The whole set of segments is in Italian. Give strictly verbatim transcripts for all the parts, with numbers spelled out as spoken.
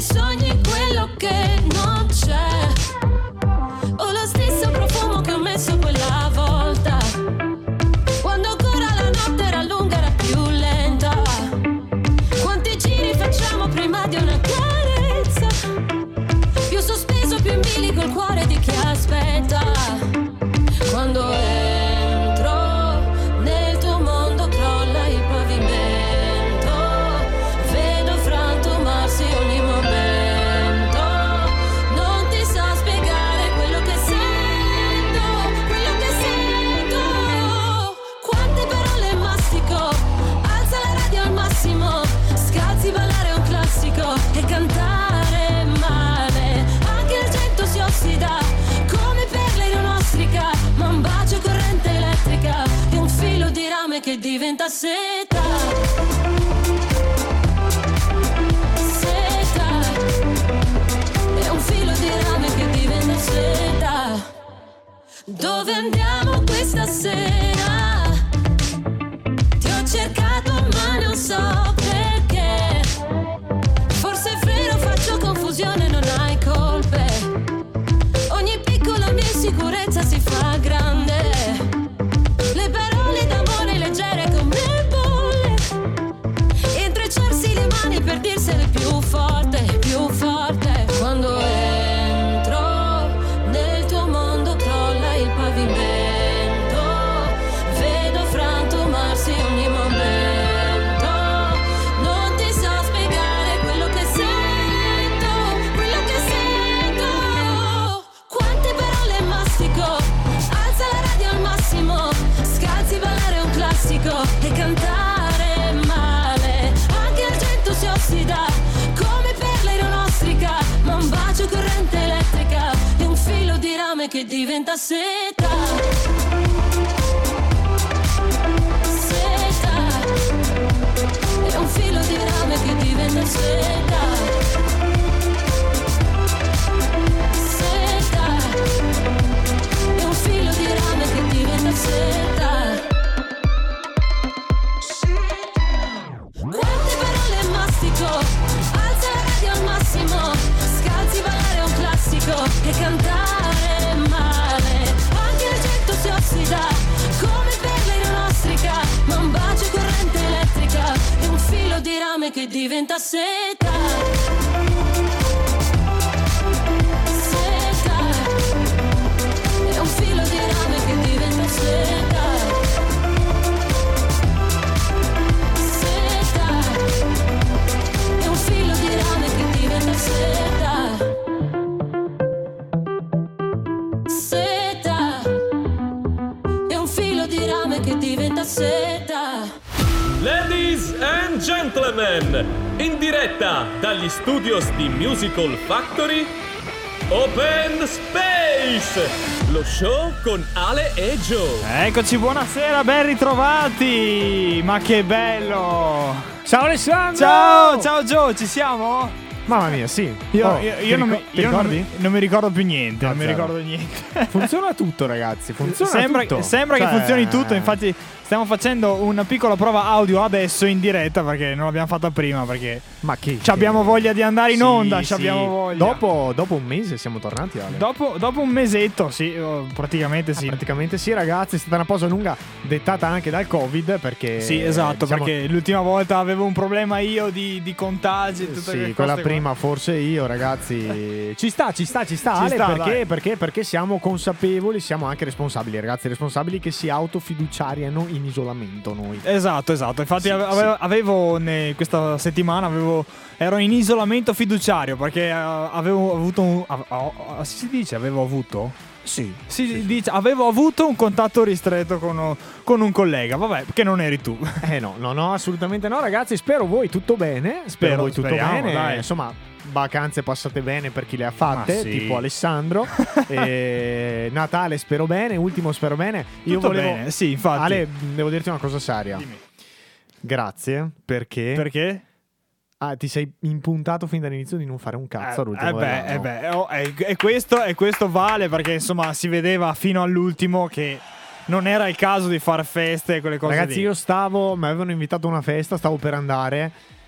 sogni quello che non c'è. Ho lo stesso profumo che ho messo quella volta, quando ancora la notte era lunga, era più lenta. Quanti giri facciamo prima di una carezza? Più sospeso, più in bilico il cuore di chi aspetta. Quando entro nel tuo mondo crolla il pavimento, vedo frantumarsi ogni momento. Non ti so spiegare quello che sento, quello che sento. Quante parole mastico, alza la radio al massimo, scalzi ballare un classico e cantare male. Anche il gento si ossida come perle in un'ostrica, ma un bacio corrente elettrica e un filo di rame che diventa seta. Seta. E un filo di rame che diventa seta. Dove andiamo questa sera? Ti ho cercato ma non so perché. Forse è vero, faccio confusione, non hai colpe. Ogni piccola mia insicurezza si fa grande. Le parole d'amore leggere come bolle, intrecciarsi le mani per dirsele più forte, più forte. Quando entro nel tuo mondo crolla il pavimento, vedo frantumarsi ogni momento. Non ti so spiegare quello che sento, quello che sento. Quante parole mastico, alza la radio al massimo, scalzi ballare un classico e cantare male. Anche il gento si ossida come perle in un'ostrica, ma un bacio corrente elettrica e un filo di rame che diventa seta. Seta. E un filo di rame che diventa seta. Seta. E un filo di rame che diventa seta. Quante parole mastico, alza la radio al massimo, scalzi ballare un classico e cantare male. Anche il gento si ossida come perle in un'ostrica, ma un bacio corrente elettrica e un filo di rame che diventa seta. Seta. E un filo di rame che diventa seta. Seta. E un filo di rame che diventa seta. Seta. E un filo di rame che diventa seta. Ladies and gentlemen, in diretta dagli studios di Musical Factory, Open Space, lo show con Ale e Joe. Eccoci, buonasera, ben ritrovati. Ma che bello. Ciao Alessandro. Ciao, ciao Joe, ci siamo? Mamma mia, sì. Io, Oh, io, ti io, non, ricor- mi, ti io non, ricordi? mi, non mi ricordo più niente, No, non mi zero. ricordo niente. Funziona tutto, ragazzi. Funziona Sembra, tutto. sembra Cioè, che funzioni tutto, infatti stiamo facendo una piccola prova audio adesso in diretta perché non l'abbiamo fatta prima, perché Ma che ci abbiamo che- voglia di andare in Sì, onda, ci sì. abbiamo voglia. Dopo, dopo un mese siamo tornati, Ale. Dopo, dopo un mesetto, sì, oh, praticamente sì. Ah, praticamente sì, ragazzi. È stata una pausa lunga dettata anche dal Covid, perché Sì, esatto, diciamo- perché l'ultima volta avevo un problema io di, di contagi e tutte Sì, quelle quella cose qua. prima forse io, ragazzi. Ci sta, ci sta, ci sta, Ci Ale, sta, perché, dai. perché? Perché siamo consapevoli, siamo anche responsabili, ragazzi, responsabili che si autofiduciariano in isolamento noi. Esatto, esatto. Infatti Sì, ave- avevo, avevo ne- questa settimana avevo, ero in isolamento fiduciario perché eh, avevo avuto un, a- a- a- si dice avevo avuto? Sì, Si dice avevo avuto un contatto ristretto con, con un collega, vabbè, che non eri tu. Eh no, no, no, assolutamente no, ragazzi. Spero voi tutto bene. Spero, Spero, voi tutto speriamo, bene. dai. Insomma, vacanze passate bene per chi le ha fatte, Ma sì. tipo Alessandro. E Natale spero bene, ultimo spero bene. Io Tutto volevo bene, sì, infatti. Ale, devo dirti una cosa seria. Dimmi. Grazie, perché Perché? ah, ti sei impuntato fin dall'inizio di non fare un cazzo all'ultimo eh beh, dell'anno. eh beh, oh, e, e questo, e questo vale perché insomma si vedeva fino all'ultimo che non era il caso di fare feste e quelle cose Ragazzi, lì. io stavo, mi avevano invitato a una festa, stavo per andare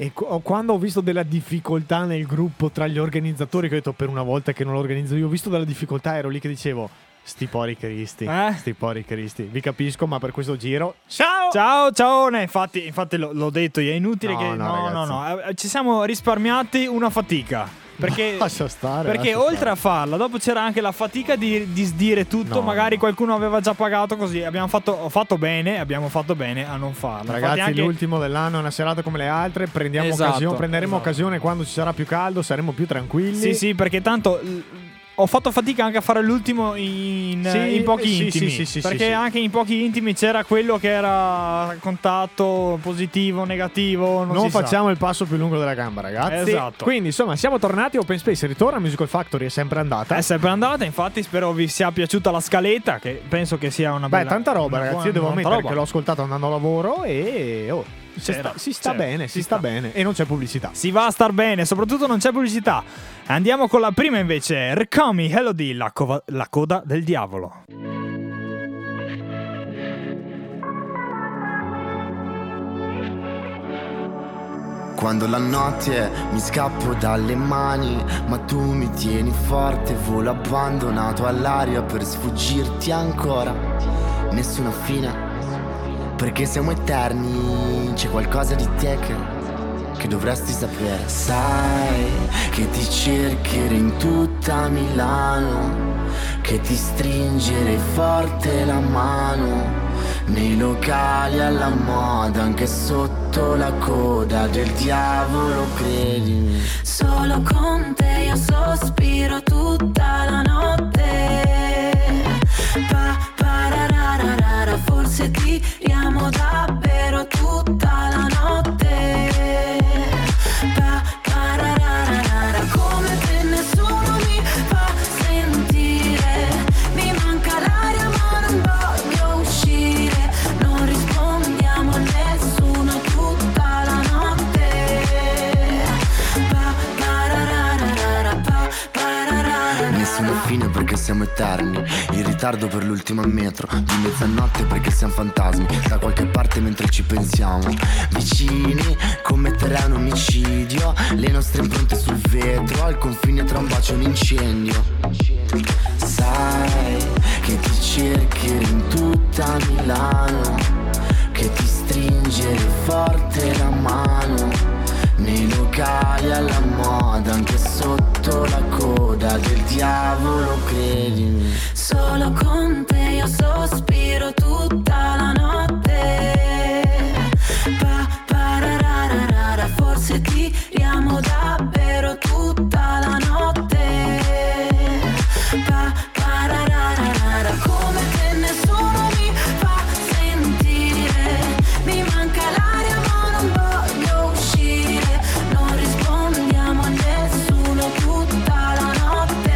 E co- quando ho visto della difficoltà nel gruppo tra gli organizzatori, che ho detto per una volta che non lo organizzo io, ho visto della difficoltà, ero lì che dicevo sti pori cristi, Eh? sti pori cristi, vi capisco, ma per questo giro ciao! Ciao, ciao. Ne, infatti, infatti l'ho, l'ho detto io, è inutile No, che... no, No, no, ragazzi. no, eh, ci siamo risparmiati una fatica. Perché, Lascia stare, perché lascia oltre stare. a farla, dopo c'era anche la fatica di, di sdire tutto. No, magari no. qualcuno aveva già pagato, così abbiamo fatto, ho fatto bene, abbiamo fatto bene a non farla. Ragazzi, Infatti anche- l'ultimo dell'anno è una serata come le altre, prendiamo Esatto, occasione, prenderemo esatto. occasione quando ci sarà più caldo, saremo più tranquilli. Sì, sì, perché tanto l- ho fatto fatica anche a fare l'ultimo in, Sì, in pochi sì, intimi. sì, sì, sì, perché sì, sì. anche in pochi intimi c'era quello che era contatto positivo, negativo. Non, Non si sa. facciamo il passo più lungo della gamba, ragazzi. Esatto. Quindi, insomma, siamo tornati. Open Space ritorna. Musical Factory è sempre andata. È sempre andata, infatti spero vi sia piaciuta la scaletta, che penso che sia una Beh, bella... tanta roba, una ragazzi. buona- Io devo tanta ammettere roba. che l'ho ascoltato andando a lavoro e oh, si C'era, sta, si sta c'era, bene, si si sta sta. bene. E non c'è pubblicità. Si va a star bene, soprattutto non c'è pubblicità. Andiamo con la prima invece, Rcomi, Elodie, la, cova- la coda del diavolo. Quando la notte mi scappo dalle mani, ma tu mi tieni forte, volo abbandonato all'aria per sfuggirti ancora. Nessuna fine, perché siamo eterni, c'è qualcosa di te che, che dovresti sapere. Sai che ti cercherei in tutta Milano, che ti stringerei forte la mano, nei locali alla moda, anche sotto la coda del diavolo, credimi. Solo con te io sospiro tutta la notte. Pa, parararara, forse tiriamo davvero tutta la notte. Pa, parararara, come te nessuno mi fa sentire. Mi manca l'aria ma non voglio uscire. Non rispondiamo a nessuno tutta la notte. Pa, parararara, pa, parararara. Nessuna fine perché siamo eterni, in ritardo per l'ultima metro, di mezzanotte perché siamo fantasmi, da qualche parte mentre ci pensiamo, vicini, commetterei un omicidio, le nostre impronte sul vetro, al confine tra un bacio e un incendio. Sai che ti cercherei in tutta Milano, che ti stringere forte la mano, nei locali alla moda, anche sotto la coda del diavolo, credimi. Solo con te io sospiro tutta la notte. Pa, parararara, forse tiriamo davvero tutta la notte. Pa, parararara, come te nessuno mi fa sentire. Mi manca l'aria ma non voglio uscire. Non rispondiamo a nessuno tutta la notte.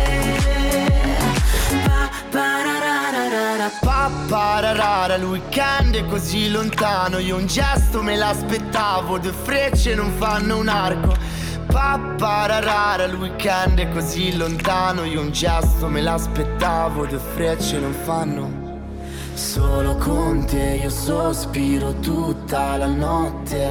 Pa, parararara. Pappararara, il weekend è così lontano, io un gesto me l'aspettavo, due frecce non fanno un arco. Pappararara, il weekend è così lontano, io un gesto me l'aspettavo, due frecce non fanno. Solo con te io sospiro tutta la notte.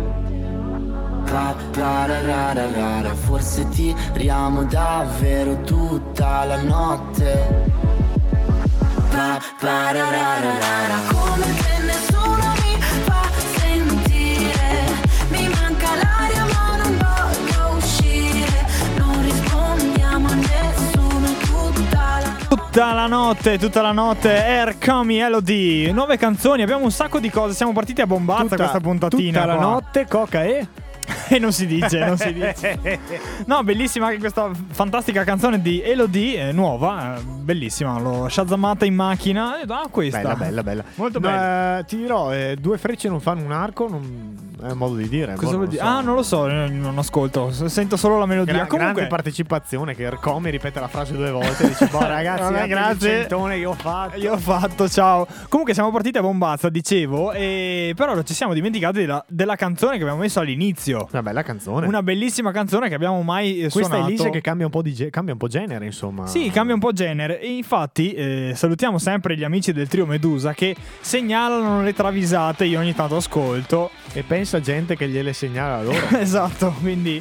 Pappararara, forse tiriamo davvero tutta la notte. Pa, parararara, Come te nessuno mi fa sentire. Mi manca l'aria ma non voglio uscire. Non rispondiamo a nessuno tutta la Tutta la notte, tutta la notte, Rcomi, Elodie, nuove canzoni, abbiamo un sacco di cose, siamo partiti a bombazza questa puntatina. Tutta la qua. notte, coca e E non si dice, non si dice. No, bellissima anche questa fantastica canzone di Elodie, eh, nuova, eh, bellissima. L'ho shazzamata in macchina e ah, questa. bella, bella, bella. Molto No, bella. eh, ti dirò, eh, due frecce non fanno un arco, non... è un modo di dire. Cosa boh, vuol non dire? so. Ah, non lo so, eh, non ascolto, s- sento solo la melodia. Gra- Comunque, grande partecipazione che Rcomi ripete la frase due volte e dice boh ragazzi Vabbè, anche il grazie. centone che ho fatto. io ho fatto, ciao. Comunque siamo partiti a bombazza, dicevo, e però ci siamo dimenticati della, della canzone che abbiamo messo all'inizio. Una bella canzone. Una bellissima canzone che abbiamo mai eh, Questa suonato. è Elise che cambia un po' di ge- cambia un po' genere, insomma. Sì, cambia un po' genere. E infatti eh, salutiamo sempre gli amici del trio Medusa che segnalano le travisate. Io ogni tanto ascolto. E pensa pensa gente che gliele segnala loro. Esatto, quindi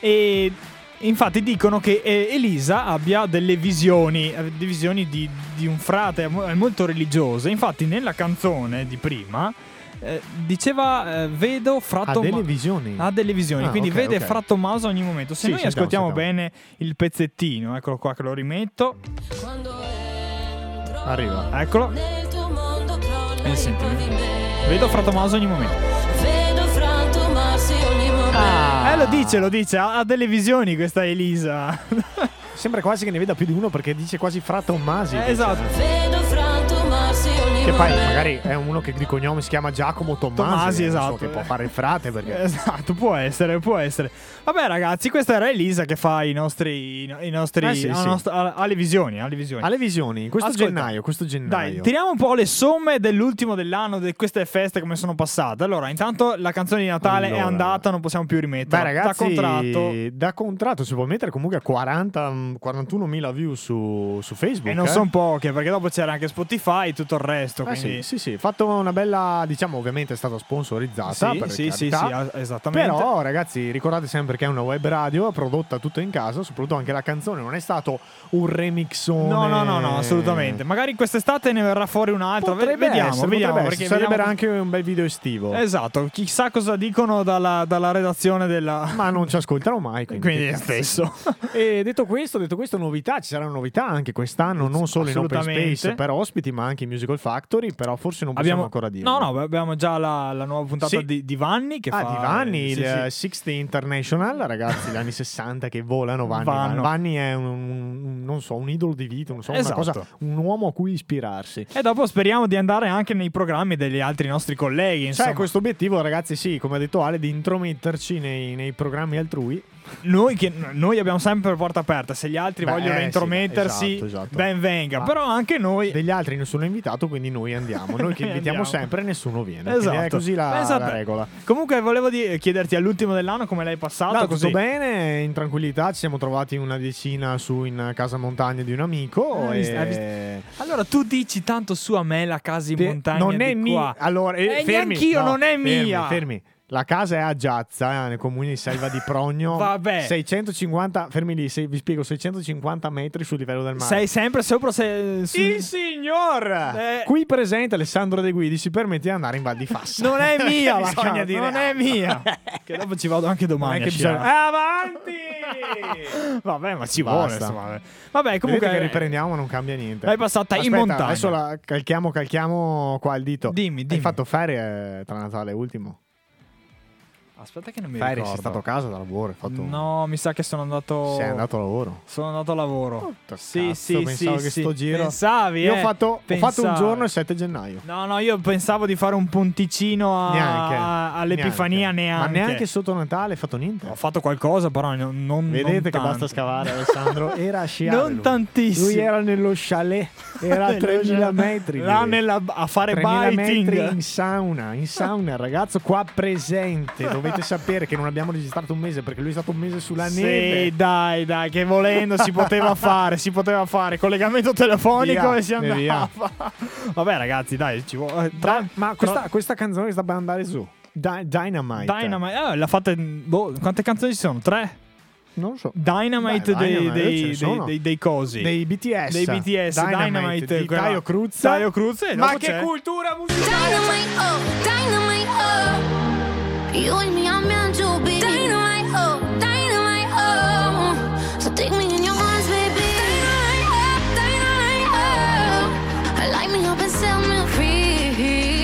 e infatti dicono che eh, Elisa abbia delle visioni, eh, delle visioni di, di un frate, è molto religiosa. Infatti nella canzone di prima eh, diceva eh, vedo Fra Ha Tommaso. delle visioni. Ha delle visioni, Ah, quindi ok, vede ok. Fra Tommaso ogni momento. Se Sì, noi sentiamo, ascoltiamo sentiamo. bene il pezzettino, eccolo qua che lo rimetto. Quando entro Arriva. Eccolo. nel tuo mondo crolla Eh, senti. improvvisamente. Vedo Fra Tommaso ogni momento. Vedo frantumarsi ogni momento. Ah. Eh, lo dice, lo dice, ha, ha delle visioni questa Elisa. Sembra quasi che ne veda più di uno perché dice quasi Fra Tommasi. Eh, esatto. Vedo frantumarsi ogni Che poi momento. magari è uno che di cognome si chiama Giacomo Tommasi. Tommasi, non so, esatto. che può fare il frate perché... Esatto, può essere, può essere. Vabbè, ragazzi, questa era Elisa che fa i nostri. I nostri Eh sì, la sì. nostra- ha- ha le visioni. Ha le visioni. Alle visioni, questo Ascolta. gennaio, questo gennaio. Dai, tiriamo un po' le somme dell'ultimo dell'anno, di queste feste come sono passate. Allora, intanto la canzone di Natale Allora. è andata, non possiamo più rimetterla. Beh, ragazzi, Da contratto. da contratto si può mettere comunque a quaranta quarantunomila view su, su Facebook. E non eh. sono poche, perché dopo c'era anche Spotify e tutto il resto. Eh Quindi... sì, sì, sì, fatto una bella, diciamo, ovviamente è stata sponsorizzata. Sì, per sì, sì, carità. sì, esattamente. Però, ragazzi, ricordate sempre che è una web radio prodotta tutto in casa, soprattutto anche la canzone non è stato un remixone. No, no, no, no, assolutamente. Magari quest'estate ne verrà fuori un'altra. Potrebbe vediamo, essere, vediamo. potrebbe Perché essere. Sarebbe vediamo- anche un bel video estivo. Esatto, chissà cosa dicono dalla, dalla redazione della. Ma non ci ascoltano mai. Quindi, Quindi che cazzo. stesso. E detto questo, detto questo, novità, ci saranno novità anche quest'anno, non solo in Open Assolutamente. Space per ospiti, ma anche in Musical Factory, però forse non possiamo Abbiamo ancora dire. No, no, abbiamo già la, la nuova puntata Sì. di, di Vanni che ah, fa di Vanni, sì, il sì. sessanta International, ragazzi, gli anni sessanta che volano. Vanni, Vanno. Vanni è un, un- non so, un idolo di vita, non so, Esatto. una cosa, un uomo a cui ispirarsi. E dopo speriamo di andare anche nei programmi degli altri nostri colleghi. Insomma, C'è questo obiettivo, ragazzi, sì, come ha detto Ale, di intrometterci nei, nei programmi altrui. noi, che, noi abbiamo sempre porta aperta. Se gli altri Beh, vogliono eh, sì, intromettersi, esatto, esatto. ben venga. Ma Però anche noi. Degli altri nessuno è invitato, quindi noi andiamo. Noi che Noi invitiamo andiamo. sempre, nessuno viene. Esatto. Quindi è così la, Pensa a la te. regola. Comunque volevo di- chiederti all'ultimo dell'anno come l'hai passato. No, così. tutto bene, in tranquillità. Ci siamo trovati una decina su in casa montagna di un amico. Hai visto- hai e... Allora tu dici tanto su a me la casa in De- montagna non è di mia. qua. Allora, eh, E fermi, neanch'io, no, non è fermi, mia. Fermi. La casa è a Giazza, eh, nel comune di Selva di Progno. Vabbè. seicentocinquanta, fermi lì, se- vi spiego, seicentocinquanta metri sul livello del mare. Sei sempre sopra se, su- Il signor Eh. qui presente Alessandro De Guidi si permette di andare in Val di Fassa. Non è mia la Bisogna casa, dire. non è mia. Che dopo ci vado anche Non domani è che a bisogna... sciare. Avanti! Vabbè, ma ci Basta. vuole insomma. Vabbè, Comunque comunque che riprendiamo, ma non cambia niente. l'hai passata in Aspetta, montagna. Adesso la calchiamo, calchiamo qua il dito. Dimmi, dimmi. Hai fatto ferie tra Natale e ultimo? Aspetta che non mi Ferie, ricordo. sei stato a casa da lavoro, hai fatto... No, mi sa che sono andato Sei andato a lavoro. Sono andato a lavoro. Porca Sì, cazzo, sì, pensavo sì, che sì. sto giro... Pensavi, Io eh? ho fatto, ho fatto un Pensavi. giorno il sette gennaio. No, no, io pensavo di fare un ponticino a- Neanche. all'Epifania neanche. Ma neanche sotto Natale hai fatto niente? Ho fatto qualcosa, però non, non Vedete non che tanto. basta scavare, Alessandro. Era a sciare. Non lui. tantissimo. Lui era nello chalet, era a Nello tremila chalet. metri. Là lui. nella- a fare tremila biting. metri in sauna, in sauna, ragazzo qua presente. Dovete sapere che non abbiamo registrato un mese perché lui è stato un mese sulla Sì, neve. dai, dai, che volendo si poteva fare, si poteva fare collegamento telefonico Via, e si e andava. via. Vabbè, ragazzi, dai, ci vuole. Tra, Dai, ma questa, questa canzone sta per andare su. Dy- Dynamite. Dynamite, eh, l'ha fatta. in- Boh, quante canzoni ci sono? Tre? Non lo so. Dynamite, Beh, dei, Dynamite, dei, ce ne dei, sono. dei, dei cosi. Dei B T S. Dei B T S, Dynamite, di quella- Taio Cruz. Taio Cruz, e Ma dopo che c'è- cultura musicale! Dynamite, oh, dynamite, oh. You and me, I'm meant to be. Dynamite, oh, dynamite, oh. So take me in your arms, baby. Dynamite, oh, dynamite, oh. Light me up and set me free.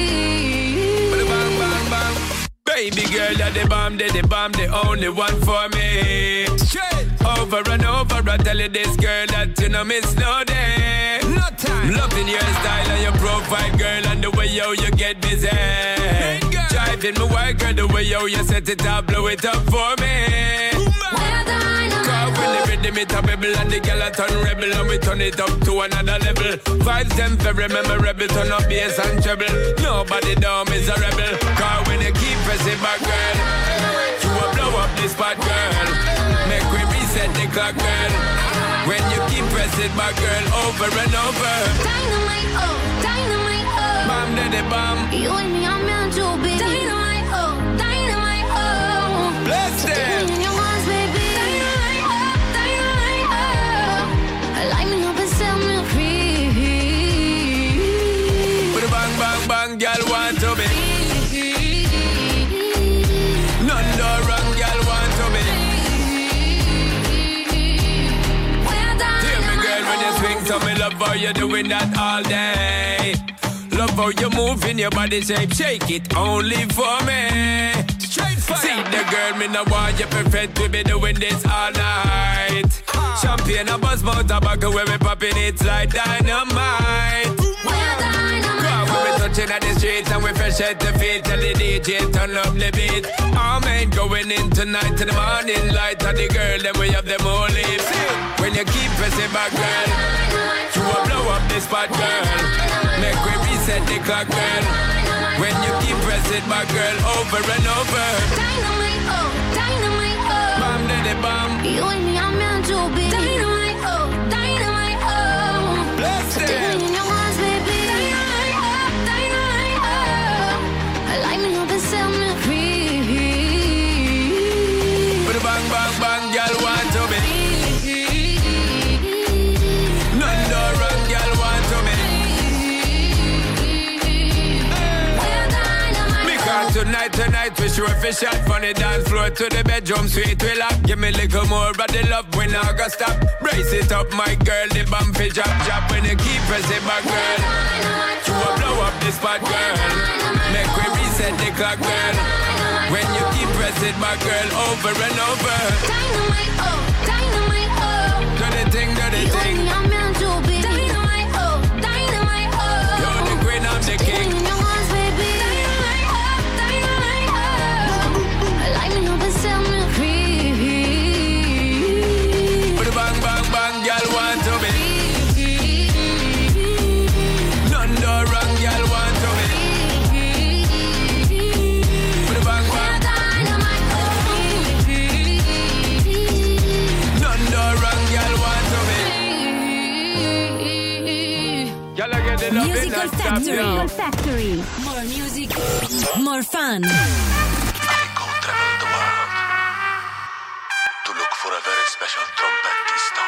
Bang, bang, bang. Baby girl, you're the bomb, the the bomb, the only one for me. Over and over, I tell you this girl that you know miss no day. No time. Loving your style and your profile, girl, and the way yo you get busy. Driving my work, girl, the way yo you set it up, blow it up for me. We're dynamite, Cause when the rhythm it a rebel and the girl a turn rebel and we turn it up to another level. Vibes them very memorable, turn up bass and treble. Nobody down is a rebel. Cause when you keep pressing back, girl, you will blow up this spot, girl. Make we reset the clock, girl. When you keep pressing back, girl, over and over. dynamite, oh, dynamite, oh. Bam, daddy, bam. You and me, I'm meant to be. Dynamite, oh, dynamite. Bless them. In your arms, baby. Dynamite, oh, dynamite, oh. Light me up and set me free. With a bang, bang, bang, girl want to be. None no wrong, girl want to be. Hear me, girl, when you swing to me, love how you doing that all day. Love how you move in your body shape, shake it only for me. Straight fire. See the girl, me no want you perfect, we be doing this all night. Champagne, a buzz, mouth, tobacco, where we popping it like dynamite. We be touching at the streets and we fresh at the feet. Tell the D J turn up the beat. Our man going in tonight to the morning light. And the girl then we have them all lips. When you keep pressing back, girl, you will blow up this spot, girl. Make we reset the clock, girl. When you keep pressing back, girl, over and over. Dynamite, oh, dynamite, oh. Bam, daddy, bam. You and me are meant to be. Dynamite, oh, dynamite, oh. Bless So them. take me in your arms, baby. Dynamite, oh, dynamite, oh. Light me up and set me free. With a bang, bang, bang, girl want to be. None no wrong, girl want to be. Because tonight, tonight, we sure fish shot from the dance floor to the bedroom suite. We lock, give me a little more, but the love we not gonna stop. Brace it up, my girl, the bump fi drop, drop. When you keep pressing back, girl, you will blow up this spot, girl. Make we reset the clock, girl. When you keep pressing back, girl, over and over. Dynamite, oh, dynamite, oh. Do the thing, do the You thing. and me are meant to be. Dynamite, oh, dynamite, oh. You're the queen, I'm the Take me king. in your arms, baby. Dynamite, oh, dynamite, oh. Light me up and set me free. With a bang, bang, bang, girl want to be. None no wrong, girl want to be. With a bang, bang, none no wrong, girl want to be. Girl, I get the love in Musical that stop, Factory. yo. Factory. More music, more fun. I go travel the world to look for a very special trumpetista.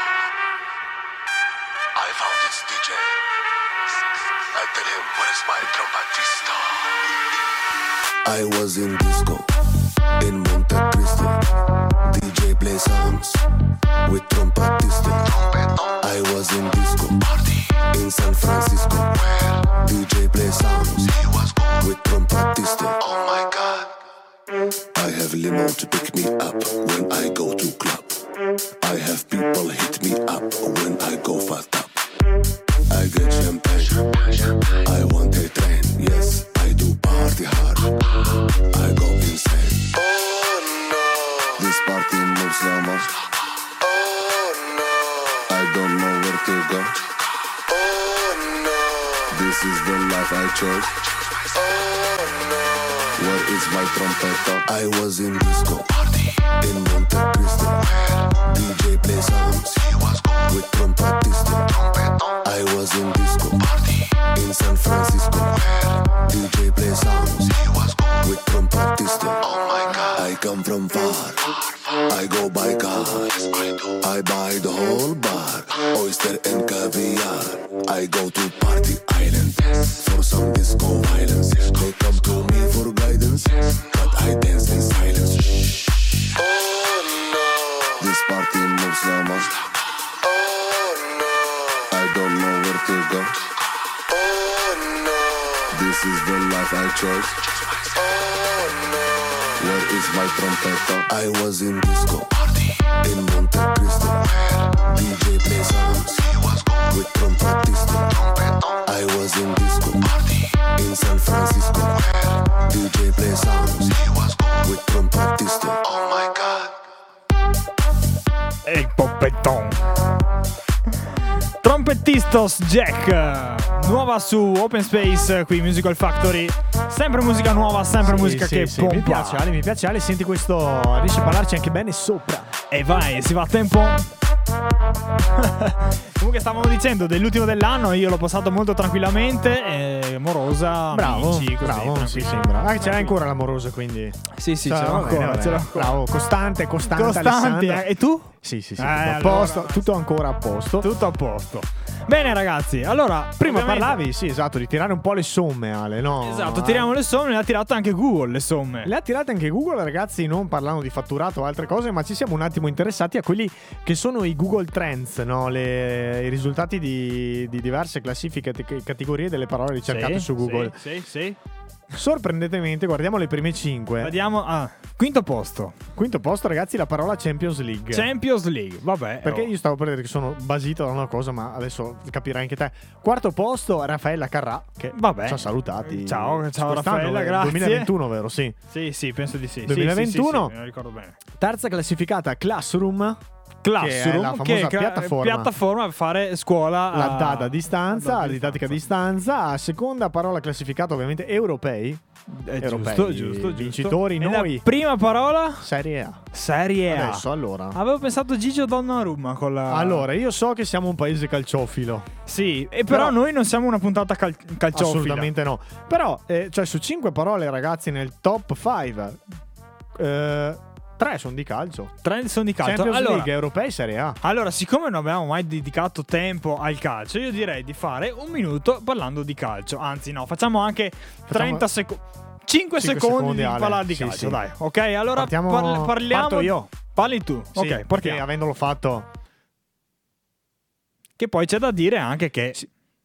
I found its D J. I tell him, where is my trumpetista? I was in disco in Monte Cristo. D J play songs with trumpetista. I was in disco in San Francisco. D J play songs with trumpetista. Oh my God. I have limo to pick me up when I go to club. I have people hit me up when I go fast up. I get champagne, I want a train. Yes, I do party hard, I go insane. Oh no, this party moves so much. Oh no, I don't know where to go. Oh no, this is the life I chose. Oh no, where is my trompeta? I was in disco in Monte Cristo. D J play songs with trompetista. I was in disco in San Francisco. D J play songs with trompetista. Oh my God, I come from far. I go by cars. I buy the whole bar, oyster and caviar. I go to Party Island for some disco violence. They come to me for guidance, but I dance in silence. Oh no, this party moves so much. Oh no, I don't know where to go. Oh no, this is the life I chose. Oh no, where is my trompeta? I was in disco in Monte Cristo. D J play songs with trompetista. I was in disco in San Francisco. D J play songs with trompetista. Oh my God. E il poppettone. Trompettistos Jack, nuova su Open Space qui Musical Factory. Sempre musica nuova, sempre Sì, musica sì, che sì, pompa. mi piace Ale, mi piace Ale, senti questo, riesci a parlarci anche bene sopra. E vai, si va a tempo. Comunque stavamo dicendo dell'ultimo dell'anno, io l'ho passato molto tranquillamente, eh, Morosa, Bravo, amici, così, bravo, tranquillo. sì, sembra. Ah, c'è ancora l'amorosa, quindi. Sì, sì, Cioè, ce l'ho va ancora, bene, va ce l'ho bene. ancora. Bravo, costante, costante, Costanti, Alessandra. eh, e tu? Sì, sì, sì, Eh, tutto a allora- posto, tutto ancora a posto. Tutto a posto. Bene ragazzi, allora Prima ovviamente- parlavi, sì, esatto, di tirare un po' le somme, Ale, no? Esatto, Eh. tiriamo le somme, le ha tirate anche Google le somme. Le ha tirate anche Google, ragazzi, non parlando di fatturato o altre cose, ma ci siamo un attimo interessati a quelli che sono i Google Trends, no? Le- i risultati di, di diverse classifiche e categorie delle parole ricercate Sì, su Google. Sì, sì, sì. Sorprendentemente, guardiamo le prime cinque. Vediamo, ah, quinto posto. Quinto posto, ragazzi, la parola Champions League. Champions League, vabbè. Perché oh. io stavo per dire che sono basito da una cosa, ma adesso capirai anche te. Quarto posto, Raffaella Carrà, che Vabbè. ci ha salutati. Ciao, ciao quest'anno, Raffaella, eh, grazie. duemilaventuno, vero? Sì. Sì, sì, penso di sì. Sì, duemilaventuno. sì, sì, sì, me lo ricordo bene. Terza classificata, Classroom. Classroom, che è la famosa che è piattaforma. piattaforma per fare scuola La a- D A D a distanza, a- la didattica a distanza. Seconda parola classificata, ovviamente, europei. Eh, Europei, giusto, giusto, giusto. vincitori, E noi. la prima parola? Serie A. Serie A. Adesso, allora. Avevo pensato Gigio Donnarumma con la... Allora, io so che siamo un paese calciofilo. Sì, e però, Però- noi non siamo una puntata cal- calciofila. Assolutamente no. Però, eh, cioè, su cinque parole, ragazzi, nel top cinque, eh, tre sono di calcio. Tre sono di calcio. Champions Allora, League, europei, Serie A. allora, siccome non abbiamo mai dedicato tempo al calcio, io direi di fare un minuto parlando di calcio. Anzi, no, facciamo anche trenta secondi. cinque cinque secondi, secondi, di Ale. parlare di Sì, calcio, sì. dai. Ok, allora Partiamo- parli- parliamo. parto io. Parli tu. Sì, ok, perché partiamo. avendolo fatto. Che poi c'è da dire anche che.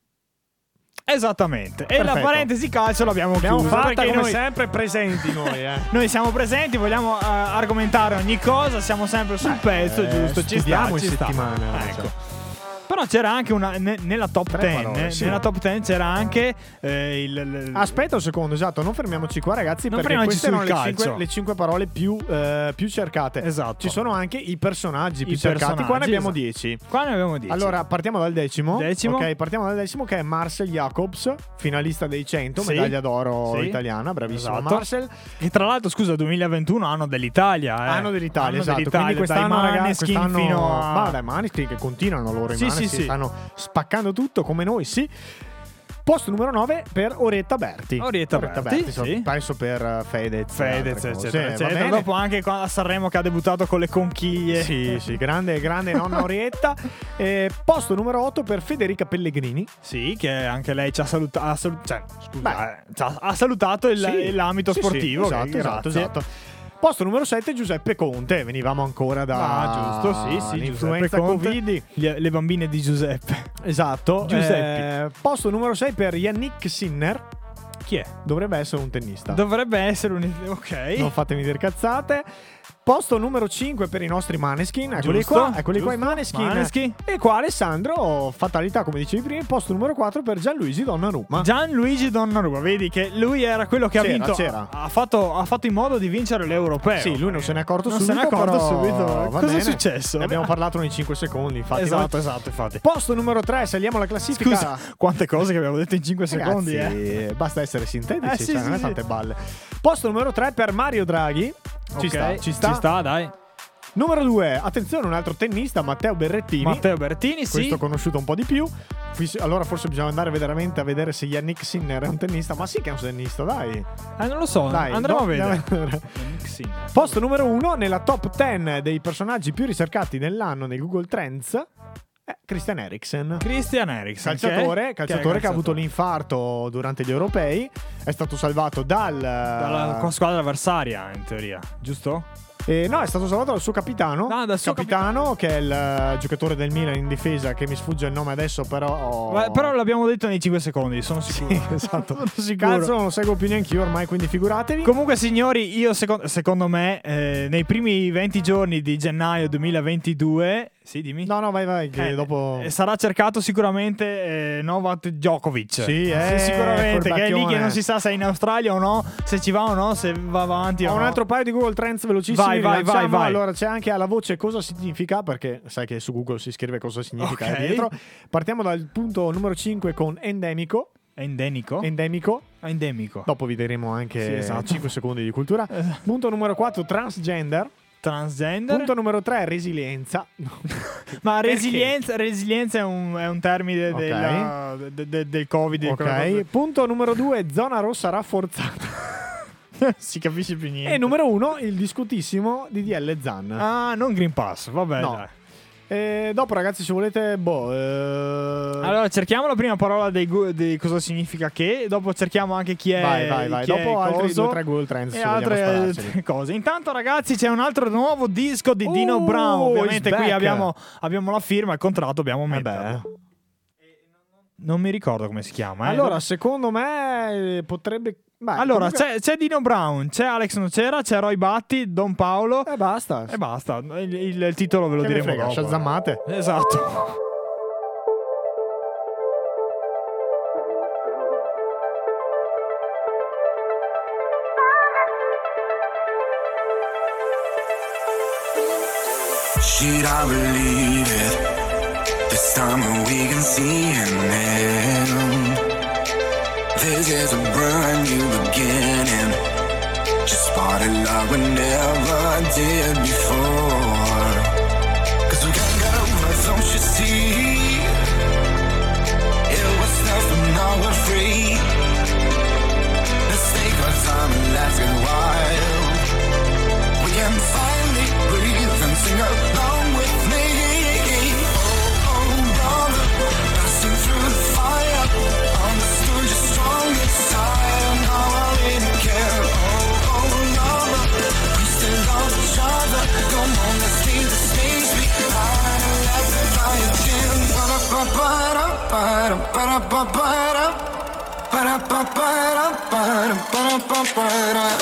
Esattamente. E la Perfetto. parentesi calcio l'abbiamo Abbiamo chiusa. fatta perché come noi, sempre presenti noi, eh. noi siamo presenti, vogliamo eh, argomentare ogni cosa, siamo sempre sul pezzo, eh, giusto? Ci sta, studiamo ci in sta. settimana, Ecco. cioè. Però c'era anche una. ne- nella top Tre dieci. parole, sì. Nella top dieci c'era anche eh, il. il- Aspetta un secondo, esatto, non fermiamoci qua, ragazzi, Non perché fermiamoci queste erano sul le calcio. cinque, le cinque parole più, eh, più cercate. Esatto. Ci sono anche i personaggi più I cercati. Qua ne personaggi, abbiamo esatto. dieci. Qua ne abbiamo dieci. Allora, partiamo dal decimo. Decimo. Ok, partiamo dal decimo, che è Marcel Jacobs, finalista dei cento, Sì. medaglia d'oro Sì. italiana, bravissimo Esatto. Marcel. Che tra l'altro, scusa, duemilaventuno anno dell'Italia. Eh. Anno dell'Italia, Anno esatto. dell'Italia, Quindi quest'anno, dai ragazzi, Maneskin quest'anno fino a. ma dai Maneskin che continuano loro i Sì, Maneskin, sì, sì. stanno spaccando tutto come noi, sì. Posto numero nove per Orietta Berti. Orietta Berti, so- sì. penso per eh, Fedez. Fedez, altre cose. eccetera, Sì, va eccetera. bene. Dopo anche qua a Sanremo che ha debuttato con le conchiglie. Sì, sì, grande, grande nonna Orietta. Eh, posto numero otto per Federica Pellegrini. Sì, che anche lei ci ha salutato. Salu- cioè, scusa, Beh. eh, ci ha, ha salutato il- Sì, l'ambito sì, sportivo. sì, che- esatto, esatto, grazie. esatto. Posto numero sette Giuseppe Conte. Venivamo ancora da Ah, giusto, sì, sì. l'influenza Giuseppe Conte, Covid. gli- le bambine di Giuseppe. Esatto. Giuseppe. Eh, posto numero sei per Yannick Sinner. Chi è? Dovrebbe essere un tennista. Dovrebbe essere un. Ok. Non fatemi dire cazzate. Posto numero cinque per i nostri Maneskin. Eccoli Giusto, qua, eccoli qua i giusto. Maneskin. Maneskin. E qua Alessandro, fatalità come dicevi prima, posto numero quattro per Gianluigi Donnarumma. Gianluigi Donnarumma, vedi che lui era quello che ha C'era, vinto. c'era. Ha fatto, ha fatto in modo di vincere l'europeo. Sì, lui non se n'è accorto Non subito. se n'è accorto però subito. va Cosa è bene. successo? Ne abbiamo parlato nei cinque secondi, infatti. Esatto, Noi- esatto, infatti. Posto numero tre, saliamo alla classifica. Scusa, quante cose che abbiamo detto in cinque Ragazzi, secondi, eh. basta essere sintetici, Eh, sì, cioè, sì, non è sì. tante balle. Posto numero tre per Mario Draghi. Ci Ok, sta, ci sta. Ci sta, dai. Numero due, attenzione, un altro tennista, Matteo Berrettini. Matteo Bertini, sì. Questo conosciuto un po' di più. Qui- Allora forse bisogna andare veramente a vedere se Yannick Sinner è un tennista. Ma sì che è un tennista, dai. Eh, non lo so, Dai, andremo no, a vedere. andiamo a vedere. Sì. Posto numero uno nella top dieci dei personaggi più ricercati nell'anno nei Google Trends è Christian Eriksen. Christian Eriksen, Calciatore, che, è- calciatore che, è ha avuto l'infarto durante gli europei, è stato salvato dal... dalla squadra avversaria, in teoria, giusto? Eh, no, è stato salvato dal suo capitano. Ah, dal suo capitano, che è il eh, giocatore del Milan in difesa, che mi sfugge il nome adesso, però. Ma- Però l'abbiamo detto nei cinque secondi, sono sicuro. Sì, esatto. Sono sicuro. Cazzo, non lo seguo più neanche io ormai, quindi figuratevi. Comunque, signori, io secondo, secondo me, eh, nei primi venti giorni di gennaio duemilaventidue. Sì, dimmi. No, no, vai, vai, che Eh, dopo. eh, sarà cercato sicuramente eh, Novak Djokovic. Sì, eh, sicuramente. Che è lì che furbacchione. non si sa se è in Australia o no, se ci va o no, se va avanti o Ho no. un altro paio di Google Trends velocissimi. Vai, vai, rilanciamo. vai, vai. Allora, c'è anche alla voce cosa significa, perché sai che su Google si scrive cosa significa Ok. è dietro. Partiamo dal punto numero cinque con endemico. È endemico? Endemico. È endemico. Dopo vi daremo anche Sì, esatto. cinque secondi di cultura. Punto numero quattro, transgender. Transgender. Punto numero tre, resilienza. Ma resilienza, resilienza è, un, è un termine Ok. della- de- de- del Covid. di quella Ok. cosa. Punto numero due, zona rossa rafforzata. Si capisce più niente. E numero uno, il discutissimo D D L Zan. Ah, non Green Pass, vabbè. No. Dai. E dopo, ragazzi, se volete, boh. eh, Allora, cerchiamo la prima parola dei gu- di cosa significa che, dopo cerchiamo anche chi è. vai, vai, vai. chi è Dopo altri coso due o tre Google Trends. e se vogliamo altre spararceli. altre cose. Intanto, ragazzi, c'è un altro nuovo disco di Dino Uh, Brown. Ovviamente, he's qui back. abbiamo, abbiamo la firma, il contratto, dobbiamo Eh metterlo. beh. Non mi ricordo come si chiama. eh. Allora, secondo me eh, potrebbe. Beh, Allora, comunque- c'è, c'è Dino Brown, c'è Alex Nocera, c'è Roy Batty, Don Paolo. E basta. E basta. Il, il- il titolo ve lo Che ne diremo frega, dopo. shazammate. Esatto. Should I believe it? This time we can see an end. This is a brand new beginning. Just started like we never did before. Cause we can't get over, don't you see? It was tough, but now we're free. Let's take our time and let's get wild. We can finally breathe and sing along with me. Oh, oh, brother, passing through the fire. Understood you're strong inside, and now I really care. Oh, oh, lover, we still love each other. Come on, let's leave the space behind and let's fly again. Ba-da-ba-ba-da, ba-da-ba-ba-da, ba-da-ba-ba-da, ba-da-ba-ba-da.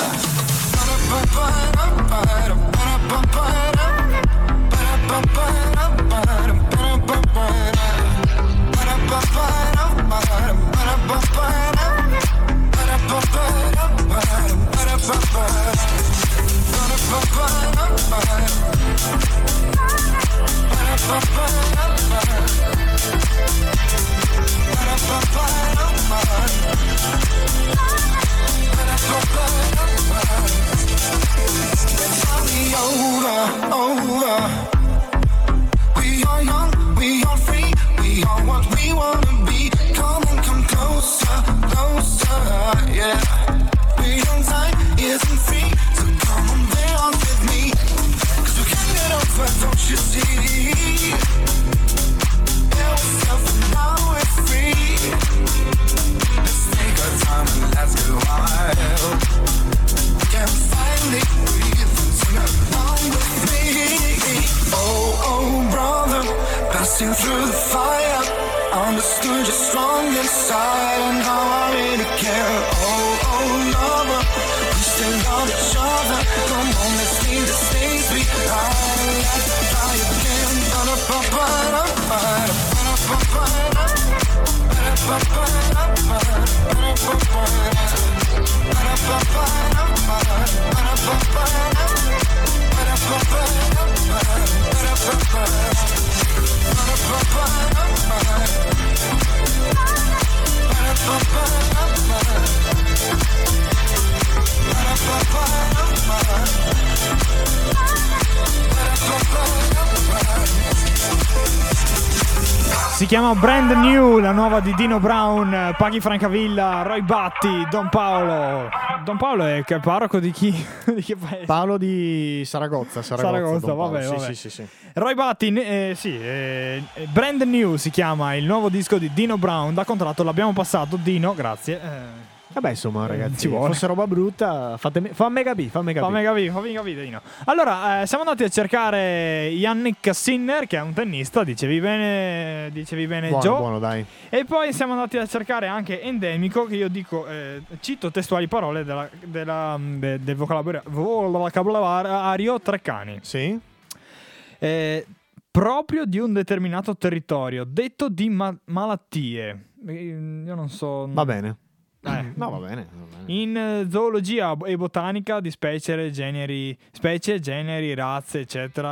Over, over. We are young, we are free, we are what we wanna be. Come on, come closer, closer, yeah. We young time isn't free, so come on, dance with me. Cause we can't get over, don't you see? There was stuff and now we're free. Let's take our time and let's get wild. We can finally breathe and sing along with me. Oh, oh, brother, passing through the fire. Understood you're strong inside, and now I really care. Oh, oh, lover, we still love each other. Come on, let's leave the space behind. Let's try again. Ba-da-ba-ba-da, ba-da-ba-ba-da, ba-da-ba-ba-da, ba-da-ba-ba-da, ba-da-ba-ba-da, ba-da-ba-ba-da. Si chiama Brand New, la nuova di Dino Brown, Paghi Francavilla, Roy Batty, Don Paolo. Don Paolo è il parroco di chi? Di che paese? Paolo di Saragozza. Saragozza, Saragozza, Don Paolo. vabbè, Sì, vabbè. sì, sì, sì. Roy Batty, eh, sì, eh, Brand New si chiama il nuovo disco di Dino Brown, da contratto l'abbiamo passato, Dino, grazie. Eh, Vabbè, insomma, ragazzi, ci vuole. fosse roba brutta, fatemi, fammi capire, fammi capire. fammi capire, fammi capire, Dino. Allora, eh, siamo andati a cercare Yannick Sinner, che è un tennista, dicevi bene, dicevi bene Buono, Joe. buono, dai. E poi siamo andati a cercare anche Endemico, che io dico, eh, cito testuali parole della, della, de- del vocabolario, vocabolario Treccani. Sì? Eh, proprio di un determinato territorio, detto di ma- malattie. Eh, Io non so. Va bene. Eh. No, va bene. Va bene. In eh, zoologia e botanica di specie, generi, specie, generi, razze, eccetera.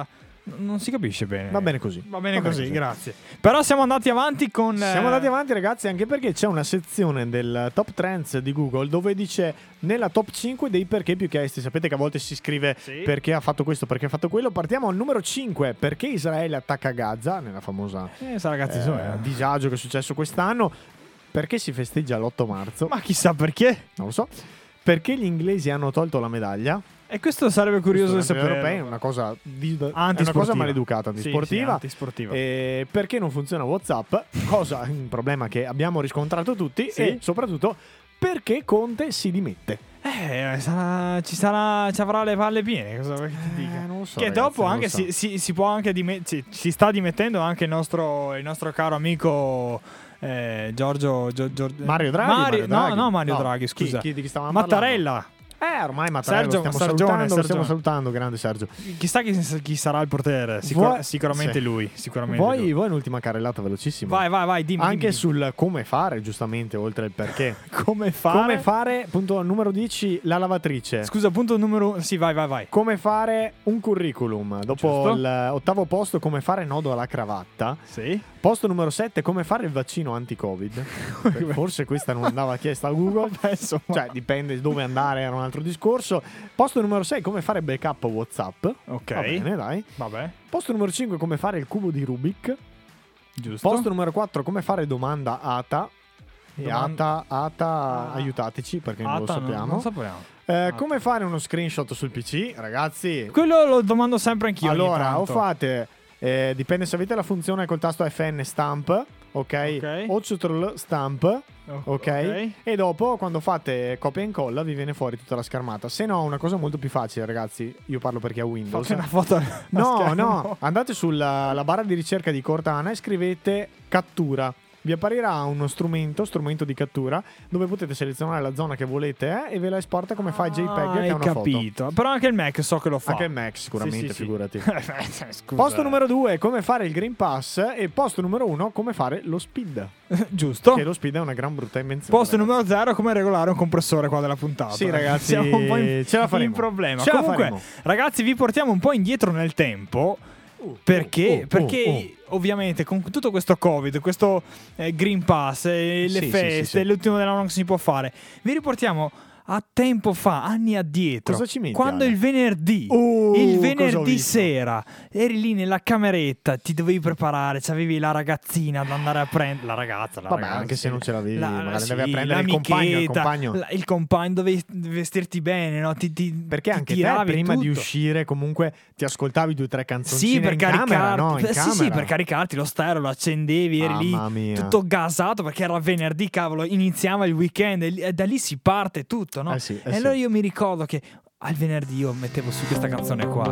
Non si capisce bene. Va bene così. Va bene Va così, bene così. grazie. Però siamo andati avanti con... Siamo eh, andati avanti, ragazzi, anche perché c'è una sezione del Top Trends di Google dove dice nella top cinque dei perché più chiesti. Sapete che a volte si scrive Sì. perché ha fatto questo, perché ha fatto quello. Partiamo al numero cinque, perché Israele attacca Gaza, nella famosa Eh, sa, ragazzi, eh, insomma, disagio che è successo quest'anno. Perché si festeggia l'otto marzo? ma chissà perché. Non lo so. Perché gli inglesi hanno tolto la medaglia? E questo sarebbe curioso di Questo sapere. europei è una cosa di, è una Antisportiva. cosa maleducata, Sì, antisportiva. sì, antisportiva. E perché non funziona WhatsApp? Cosa un problema che abbiamo riscontrato tutti. Sì. E soprattutto perché Conte si dimette. Eh, sarà, ci sarà, ci avrà le palle piene. Cosa vuoi che ti dica? Eh, non lo so, che ragazzi, dopo non lo anche so. si, si, si può anche dimet- si, si sta dimettendo anche il nostro, il nostro caro amico eh, Giorgio, Gio- Gior- Mario Draghi, Mario- Mario Draghi. no, no, Mario No, Draghi, chi- scusa. chi- di chi stavamo Mattarella. Eh, ormai Mattarella Sergio, lo stiamo Sergione, salutando, lo stiamo Sergione. salutando, grande Sergio. Chissà chi, chi sarà il portiere. Sicur- Vuoi- sicuramente sì. lui. Sicuramente Vuoi, lui. vuoi un'ultima carrellata velocissima? Vai, vai, vai. Dimmi. Anche dimmi. sul come fare, giustamente, oltre al perché. come fare. Come fare, punto numero dieci, la lavatrice. Scusa, punto numero. Sì, vai, vai, vai. Come fare un curriculum. Dopo Giusto. l'ottavo posto, come fare nodo alla cravatta. Sì. Posto numero sette, come fare il vaccino anti-Covid. Forse questa non andava chiesta a Google. Vabbè, insomma. Cioè, dipende dove andare, era un altro discorso. Posto numero sei, come fare backup WhatsApp. Ok. Va bene, dai. Vabbè. Posto numero cinque, come fare il cubo di Rubik. Giusto. Posto numero quattro, come fare domanda A T A. E Doman- A T A, A T A, Ah. aiutateci perché non lo Ata, sappiamo. Non sappiamo. Eh, come fare uno screenshot sul P C, ragazzi? Quello lo domando sempre anch'io. ogni Allora, o tanto. fate, eh, dipende se avete la funzione col tasto F N stamp, ok? Ok. O Ctrl stamp, Oh, ok? E dopo, quando fate copia e incolla, vi viene fuori tutta la schermata. Se no, una cosa molto più facile, ragazzi. Io parlo perché ha Windows. Fate una foto. al No, schermo. no, andate sulla la barra di ricerca di Cortana e scrivete cattura. Vi apparirà uno strumento, strumento di cattura, dove potete selezionare la zona che volete eh, e ve la esporta come file JPEG, Ah, che hai è una capito. Però anche il Mac so che lo fa. foto. Anche il Mac sicuramente, Sì, sì, sì. figurati. Scusa. Posto numero due, come fare il Green Pass. E posto numero uno, come fare lo speed. Giusto. Che lo speed è una gran brutta invenzione. Posto ragazzi. numero zero, come regolare un compressore qua della puntata. Sì, ragazzi, siamo un po' in, ce la faremo. in problema. Ce la Comunque, faremo. ragazzi, vi portiamo un po' indietro nel tempo. Perché? oh, oh, perché ovviamente con tutto questo Covid, questo eh, Green Pass, eh, le Sì, sì, feste, sì, sì. l'ultimo dell'anno che si può fare, vi riportiamo a tempo fa, anni addietro, Cosa ci metti, quando Ale? il venerdì, Uh, il cosa ho venerdì visto? sera, eri lì nella cameretta, ti dovevi preparare, c'avevi la ragazzina da andare a prendere, la ragazza, la Vabbè, ragazza, anche se non ce l'avevi, la- magari sì, andavi a prendere il compagno, il l'amichetta, compagno. la- il compagno, dovevi vestirti bene, no? Ti, ti, Perché ti anche te tiravi prima di tutto. uscire comunque ti ascoltavi due o tre canzoncine Sì, per in caricarti, camera, no? In eh, sì, camera. sì, per caricarti lo stereo, lo accendevi, eri Mamma lì mia. tutto gasato perché era venerdì, cavolo, iniziava il weekend e, lì- e da lì si parte tutto, no? Eh sì, eh e sì. allora io mi ricordo che al venerdì io mettevo su questa canzone qua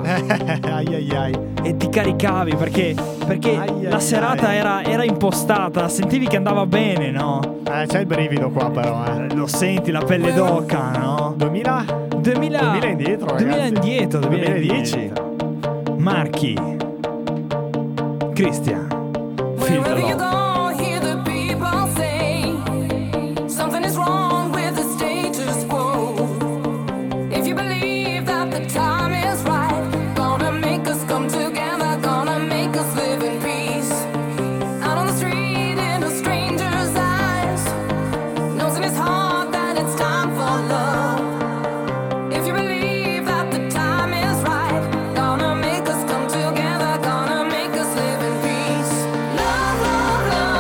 ai ai ai. e ti caricavi perché, perché Ai, la ai, serata ai. era, era impostata, sentivi che andava bene, no? Eh, c'è il brivido qua però, eh. Eh, Lo senti, la pelle d'oca, no? duemila? duemila, duemila indietro, ragazzi. duemila indietro, duemila duemiladieci. indietro. Marchi, Cristian, Feel the Wherever you Love. go, hear the people say something is wrong with the status quo. If you believe that the time is right, gonna make us come together, gonna make us live in peace. Out on the street, in a stranger's eyes, knows in his heart that it's time for love. If you believe that the time is right, gonna make us come together, gonna make us live in peace. Love, love, love.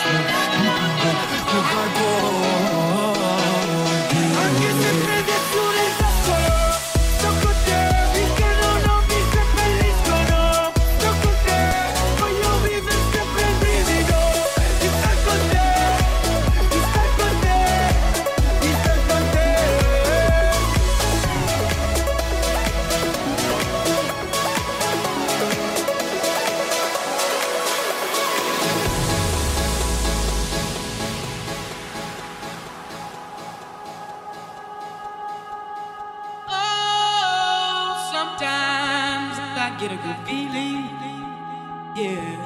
faccio, mi pingo, più caldo. Anche se prende su nel cazzo, sto con te, finché non ho mi seppelliscono. Sto con te, voglio vivere sempre il brivido. Di star con te, di star con te, di star con te. Oh, sometimes I get a good feeling, yeah.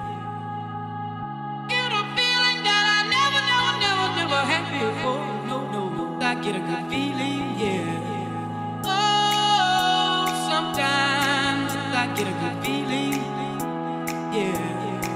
Get a feeling that I never, never, never, never had before. No, no, no, I get a good feeling, yeah. Oh, sometimes I get a good feeling, yeah.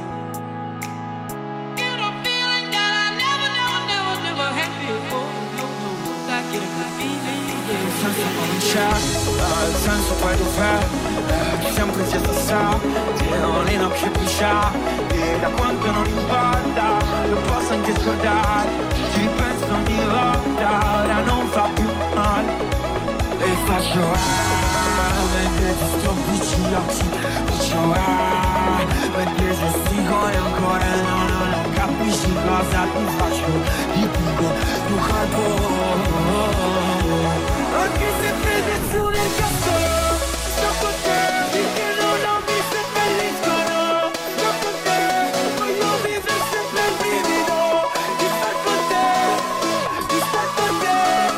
Get a feeling that I never, never, never, never had before. No, no, no, I get a good feeling, yeah. Senza cominciare, il senso poi dov'è? Eh, sempre sia sta e non è che piscia, e da quanto non importa, lo posso anche scordare, ci penso ogni volta, ora non fa più male, e faccio ah, mentre ti sto vicino, faccio ah, mentre se stico e ancora no, no, non capisci cosa ti faccio, ti dico più caldo. Anche se prende su nel cazzo, sto con te, finché non ho mi seppelliscono. Sto con te, voglio vivere sempre il brivido. Di star con te, di star con te.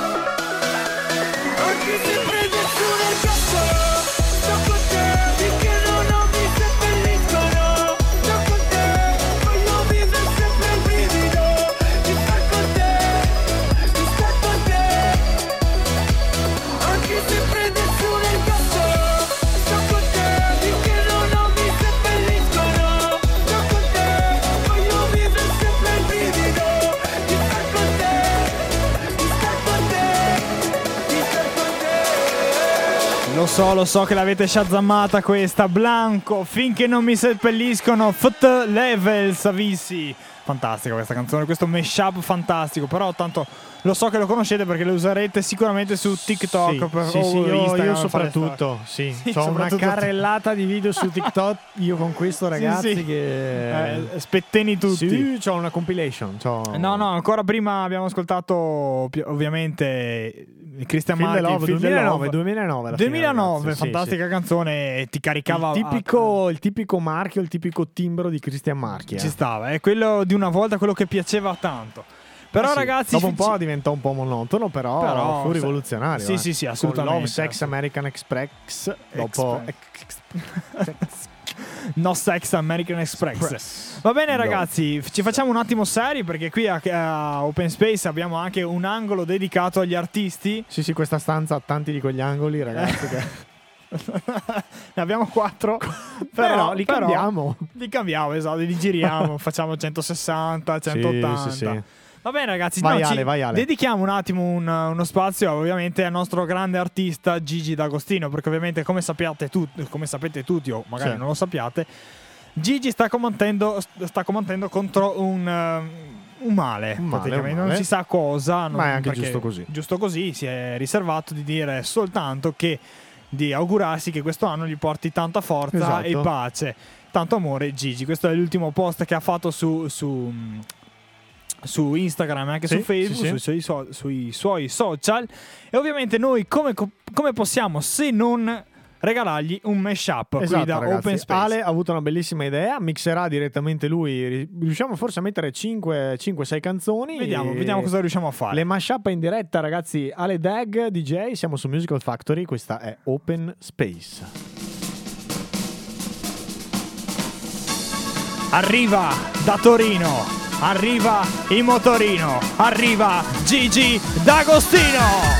Anche se prende su nel cazzo, sto con te, finché non ho mi seppelliscono. Sto con te, voglio vivere sempre il brivido. Di star con te, di star con te. Anche se prende su nel cazzo, sto con te, finché non ho mi seppelliscono. Sto con te, voglio vivere sempre il brivido. Di star con te, di star con te, di star con te. Lo so, lo so che l'avete shazammata questa. Blanco, finché non mi seppelliscono. Foot Levels Avissi. Fantastica questa canzone, questo mashup fantastico. Però tanto lo so che lo conoscete perché lo userete sicuramente su TikTok. Sì, per, sì, o sì, io, Instagram, io a fare soprattutto, sì. Sì, C'ho una soprattutto- carrellata di video su TikTok io con questo, ragazzi, sì. che Eh, spetteni tutti. Sì, c'ho una compilation. C'ho... No, no, ancora prima abbiamo ascoltato pi- ovviamente Christian Feel the Martin, Love, Feel the duemilanove, Love. duemilanove alla fine, duemilanove, ragazzi, sì, fantastica sì. canzone, e ti caricava Il tipico, il tipico marchio, il tipico timbro di Christian Marchi. a- eh. ci stava, è quello di una volta, quello che piaceva tanto. Però Eh sì, ragazzi, dopo un ci- po' diventò un po' monotono, però, Però, fu se- rivoluzionario. sì, eh. sì, sì, Con assolutamente. Love, Sex, American Express. Dopo No Sex American Express. Express. Va bene No. ragazzi, ci facciamo un attimo seri perché qui a, a Open Space abbiamo anche un angolo dedicato agli artisti. Sì, sì, questa stanza ha tanti di quegli angoli, ragazzi. Che... Ne abbiamo quattro. Però li però cambiamo. Li cambiamo, esatto, li giriamo, facciamo centosessanta, centottanta. Sì, sì, sì. Va bene ragazzi, Vai, no, Ale, ci vai, Ale. dedichiamo un attimo un- uno spazio ovviamente al nostro grande artista Gigi D'Agostino, perché ovviamente come sappiate tutti, come sapete tutti o magari Sì. non lo sappiate, Gigi sta combattendo, sta combattendo contro un, eh, un male, Un male, praticamente. un non male. si sa cosa, non- Ma è anche perché giusto così. Giusto così, si è riservato di dire soltanto che di augurarsi che questo anno gli porti tanta forza Esatto. e pace, tanto amore Gigi. Questo è l'ultimo post che ha fatto su, su, su Instagram e anche Sì, su Facebook, sì, sì. Sui, suoi so- sui suoi social. E ovviamente noi come, come possiamo se non regalargli un mashup qui Esatto, da ragazzi. Open Space. Ale ha avuto una bellissima idea, mixerà direttamente lui. Ri- Riusciamo forse a mettere cinque sei canzoni. Vediamo, e- vediamo cosa riusciamo a fare. Le mashup in diretta, ragazzi. Ale Dag, D J, siamo su Musical Factory. Questa è Open Space. Arriva da Torino, arriva in motorino, arriva Gigi D'Agostino.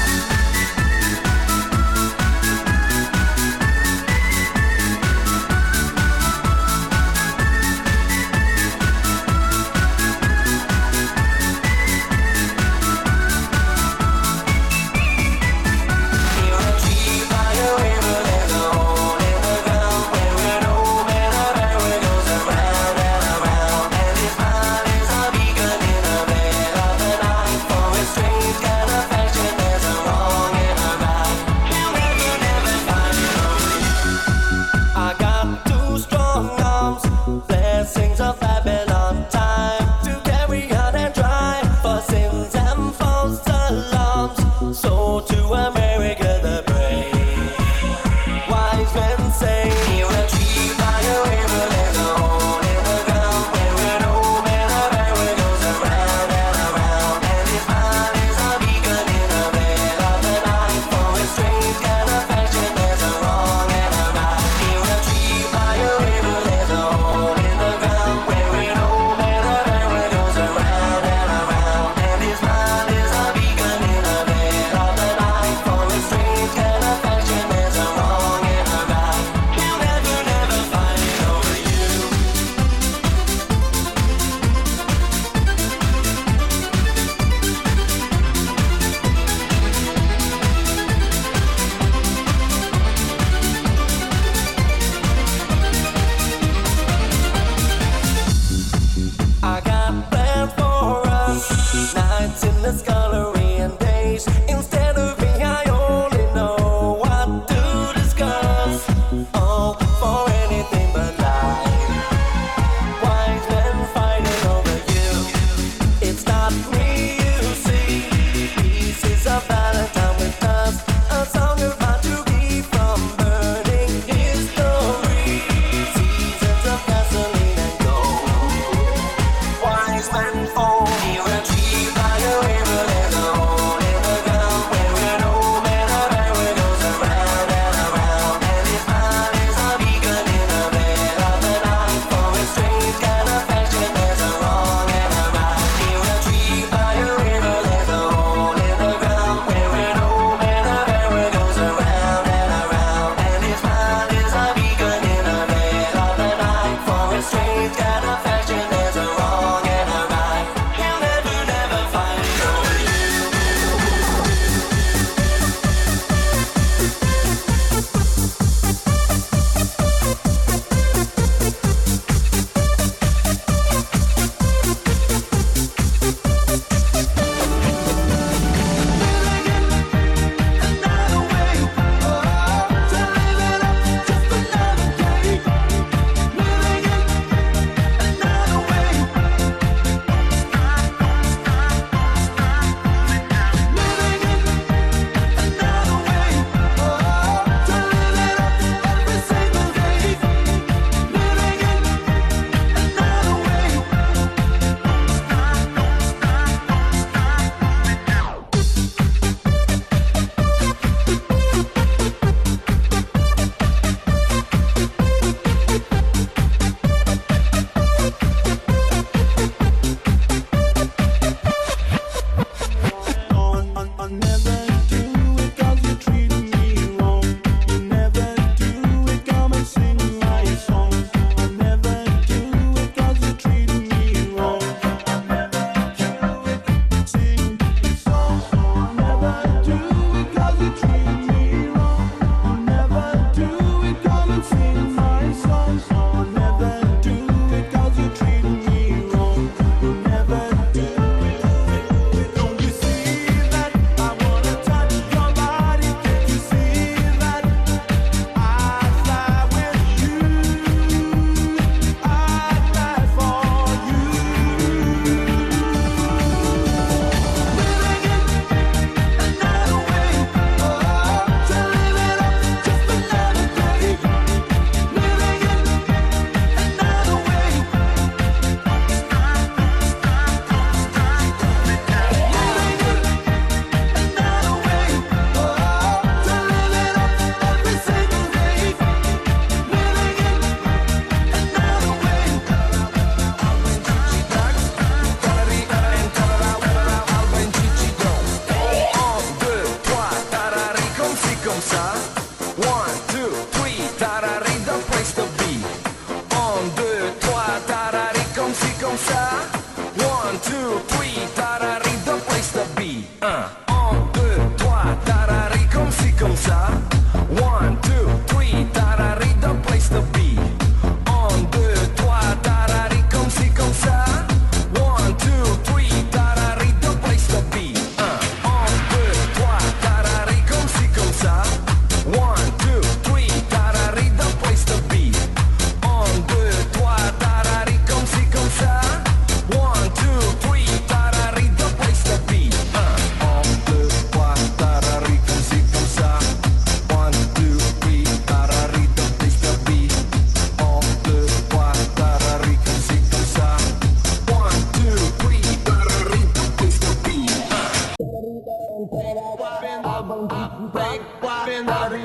Around and around, and it's mine, it's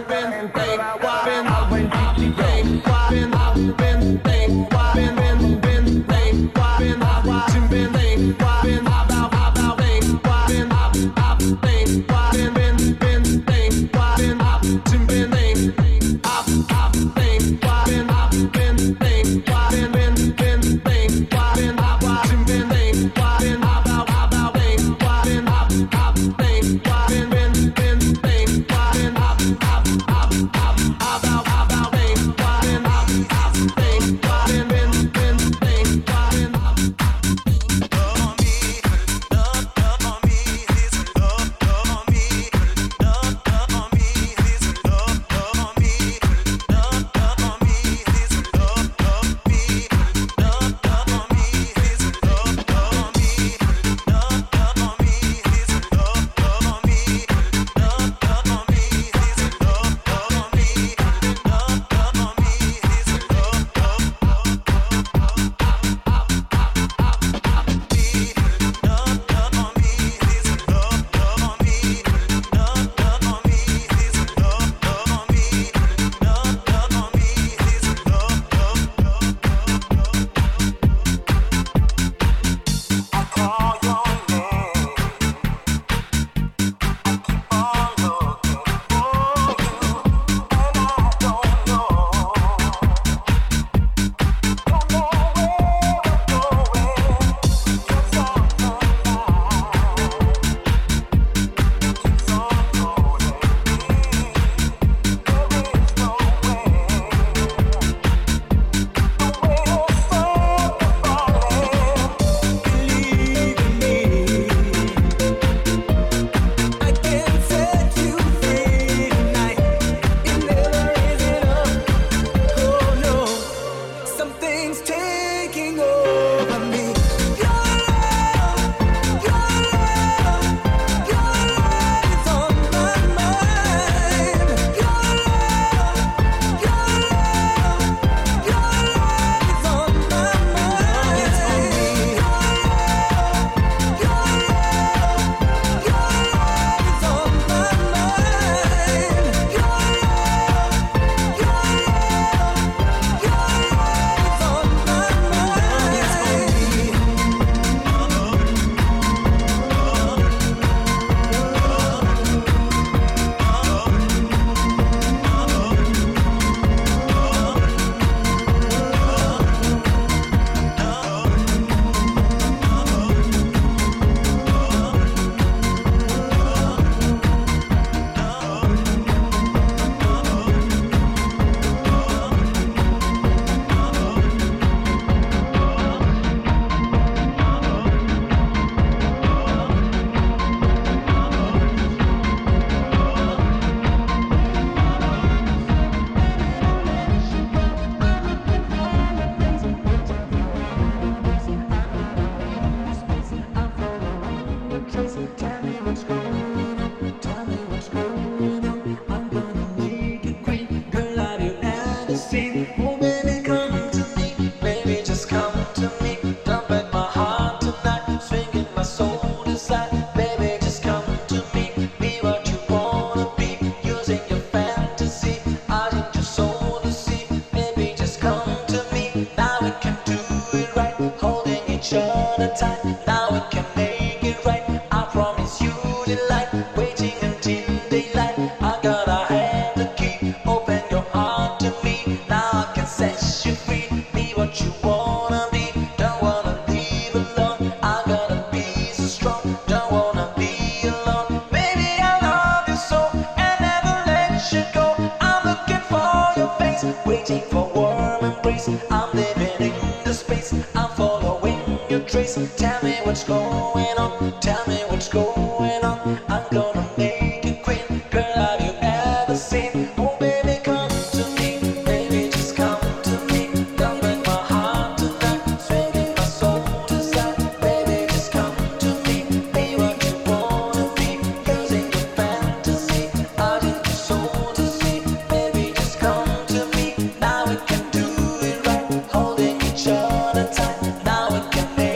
Tell me what's going on, tell me what's going on. I'm gonna make it quick. Girl, have you ever seen? Oh baby, come to me, baby, just come to me. Don't break my heart tonight, swinging my soul desire. Baby, just come to me, be what you wanna be. Using your fantasy, I did your soul to see. Baby, just come to me, now we can do it right. Holding each other tight, now we can make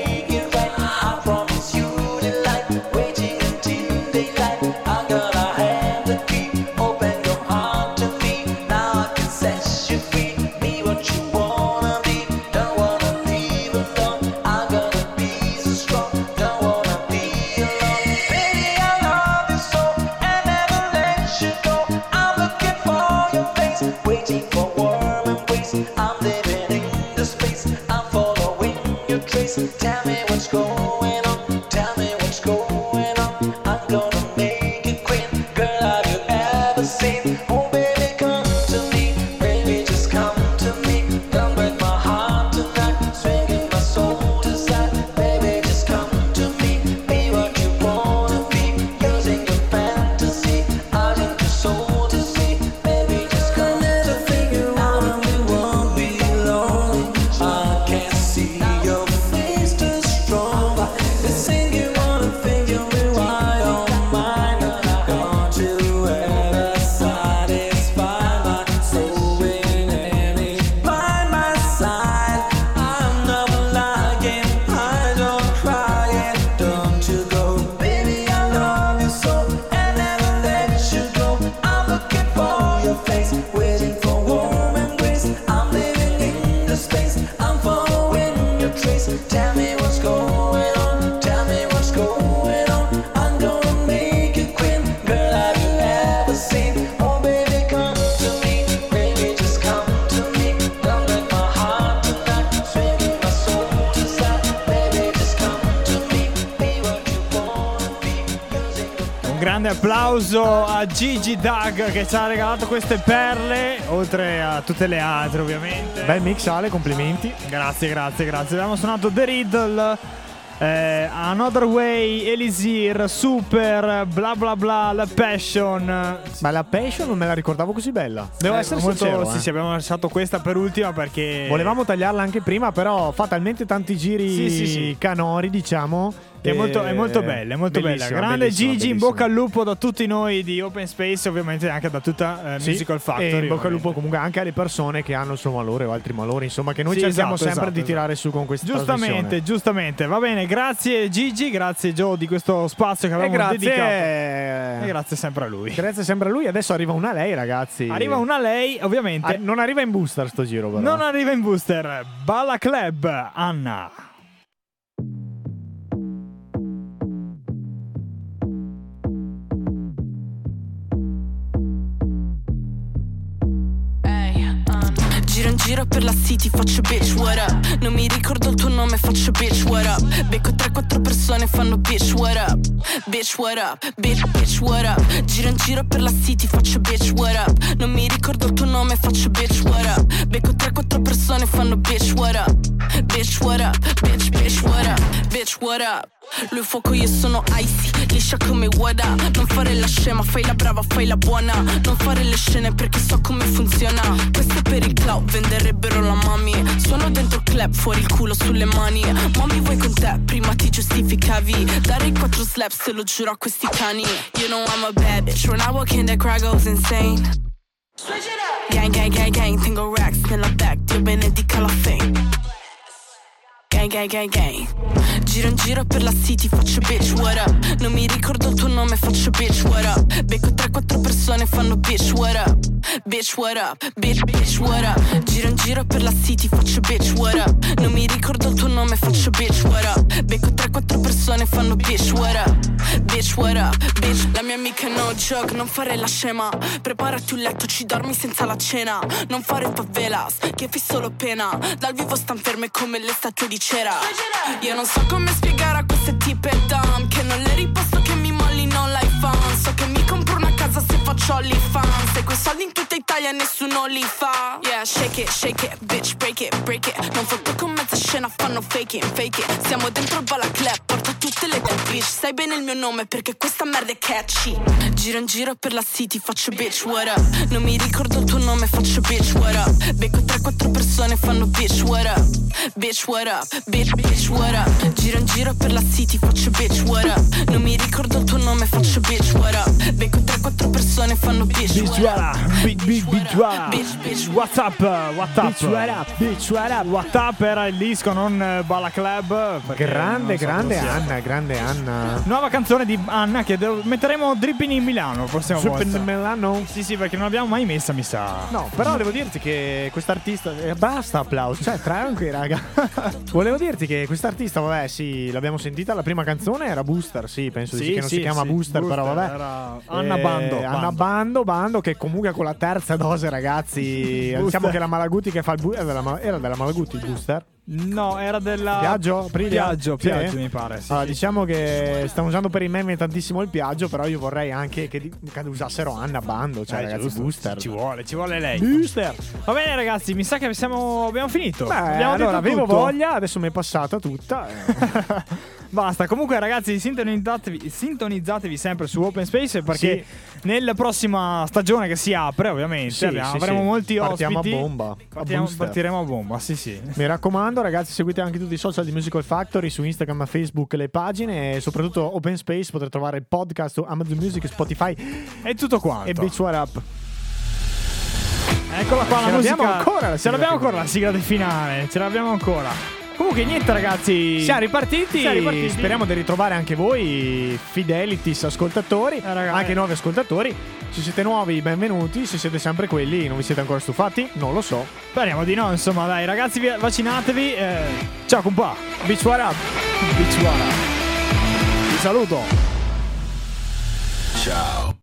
waiting until daylight. I gotta have the key. Un grande applauso a Gigi Doug che ci ha regalato queste perle, oltre a tutte le altre ovviamente. Bel mix, Ale, complimenti. Grazie, grazie, grazie. Abbiamo suonato The Riddle, eh, Another Way, Elisir, Super, bla bla bla, La Passion. Ma la Passion non me la ricordavo così bella. Devo Eh, essere molto, sincero. Sì, eh. sì, abbiamo lasciato questa per ultima perché Volevamo tagliarla anche prima, però fa talmente tanti giri Sì, sì, sì. canori, diciamo. È molto, è molto bella, è molto Bellissima, bella. Grande bellissima, Gigi, in bellissima. bocca al lupo da tutti noi di Open Space, ovviamente anche da tutta eh, Sì, Musical Factory. e in bocca al lupo ovviamente. comunque anche alle persone che hanno il suo valore o altri malori, insomma, che noi Sì, cerchiamo esatto, sempre esatto, di tirare su con questa Giustamente, trasmissione. giustamente. Va bene, grazie Gigi, grazie Joe di questo spazio che E avevamo grazie, dedicato. E grazie sempre a lui. grazie sempre a lui. Adesso arriva una lei, ragazzi. Arriva una lei, ovviamente. Ah, non arriva in booster sto giro, però. Non arriva in booster. Balla Club, Anna. Giro in giro per la city, faccio bitch, what up? Non mi ricordo il tuo nome, faccio bitch, what up? Becco tre quattro persone, fanno bitch, what up? Bitch, what up? Bitch, bitch, what up? Giro in giro per la city, faccio bitch, what up? Non mi ricordo il tuo nome, faccio bitch, what up? Becco tre quattro persone, fanno bitch, what up? Bitch, what up? Bitch, bitch, what up? Bitch, what up? Lui fuoco, io sono icy, liscia come what up? Non fare la scema, fai la brava, fai la buona. Non fare le scene perché so come funziona. Questo è per il cloud, venderebbero la mami. Sono dentro il club, fuori il culo sulle mani. Mommy vuoi con te, prima ti giustificavi. Dare i quattro slaps, te lo giuro a questi cani. You know I'm a bad bitch, when I walk in the crowd goes insane. Switch it up. Gang, gang, gang, gang, tengo racks nella bag, Dio benedica la fame. Gang, gang, gang, gang. Giro in giro per la city, faccio bitch, what up? Non mi ricordo il tuo nome, faccio bitch, what up? Becco tre quattro persone, fanno bitch, what up? Bitch, what up? Bitch, bitch, what up? Giro in giro per la city, faccio bitch, what up? Non mi ricordo il tuo nome, faccio bitch, what up? Becco tre quattro persone, fanno bitch, what up? Bitch, what up? Bitch, la mia amica no joke, non fare la scema. Preparati un letto, ci dormi senza la cena. Non fare favelas, che fai solo pena. Dal vivo stan ferme come le statue di cera. Io non so come spiegare a queste tipe dumb che non le riposto, che mi mollino l'iPhone. So che mi compro una casa se faccio OnlyFans. E quei soldi in tutta Italia nessuno li fa. Yeah, shake it, shake it, bitch, break it, break it. Non fotto con mezza scena, fanno fake it, fake it. Siamo dentro il Balla Club, porto tutte le tue bitch. Sai bene il mio nome perché questa merda è catchy. Giro in giro per la city, faccio bitch, what up? Non mi ricordo il tuo nome, faccio bitch, what up? Becco tre quattro persone, fanno bitch, what up? Bitch, what up? Bitch, bitch, what up? Giro in giro per la city, faccio bitch, what up? Non mi ricordo il tuo nome, faccio bitch, what up? Becco tre quattro persone, fanno bitch, Bitch, what up? Big, big, bitch, what up? Bitch, bitch, What's up? What's up? Bitch, what up? Bitch, what up? What up era il disco, non eh, Balla Club. perché Grande, non so grande cosa sia. Anna, grande Anna. Nuova canzone di Anna che devo- metteremo Dripping in Milano la prossima Super volta. Milano? Sì, sì, perché non l'abbiamo mai messa, mi sa. No, però devo dirti che quest'artista. Eh, basta applauso, cioè tranqui, raga. Volevo dirti che quest'artista, vabbè, sì, l'abbiamo sentita. La prima canzone era Booster, sì, penso di sì, che non si chiama sì, Booster, però vabbè. Era Anna Eh, Bando. Anna Bando, Bando, che comunque con la terza dose, ragazzi. Booster. Diciamo che la Malaguti che fa il booster. Era della, Ma- era della Malaguti il booster? No, era della Piaggio? Aprilia? Piaggio, Sì. Piaggio mi pare. Sì, Allora, sì. diciamo che stiamo usando per i meme tantissimo il Piaggio, però io vorrei anche che, di- che usassero Anna Bando, cioè Eh, ragazzi, giusto. Booster. Ci vuole, ci vuole lei. Booster. Va bene, ragazzi, mi sa che siamo, abbiamo finito. Beh, abbiamo allora detto avevo tutto. voglia, adesso mi è passata tutta. eh. Basta. Comunque, ragazzi, sintonizzatevi, sintonizzatevi sempre su Open Space perché nella prossima stagione che si apre, ovviamente, Sì, abbiamo- sì, avremo sì. molti Partiamo ospiti. a bomba, a Partiamo- booster. partiremo a bomba, sì, sì. Mi raccomando, ragazzi, seguite anche tutti i social di Musical Factory su Instagram, Facebook, le pagine, e soprattutto Open Space. Potrete trovare il podcast su Amazon Music, Spotify E tutto quanto. e Beach What Up. Eccola qua Ce la musica. l'abbiamo ancora la Ce sigla l'abbiamo finale. ancora la sigla del finale. Ce l'abbiamo ancora. Comunque, niente, ragazzi. Siamo ripartiti. Siamo ripartiti. Speriamo di ritrovare anche voi, Fidelities ascoltatori, Eh, raga, anche eh. nuovi ascoltatori. Se siete nuovi, benvenuti. Se siete sempre quelli, non vi siete ancora stufati? Non lo so. Speriamo di no, insomma, dai, ragazzi, vi- vaccinatevi. eh, Ciao, compà. Beach What Up. Beach Water. Vi saluto. Ciao.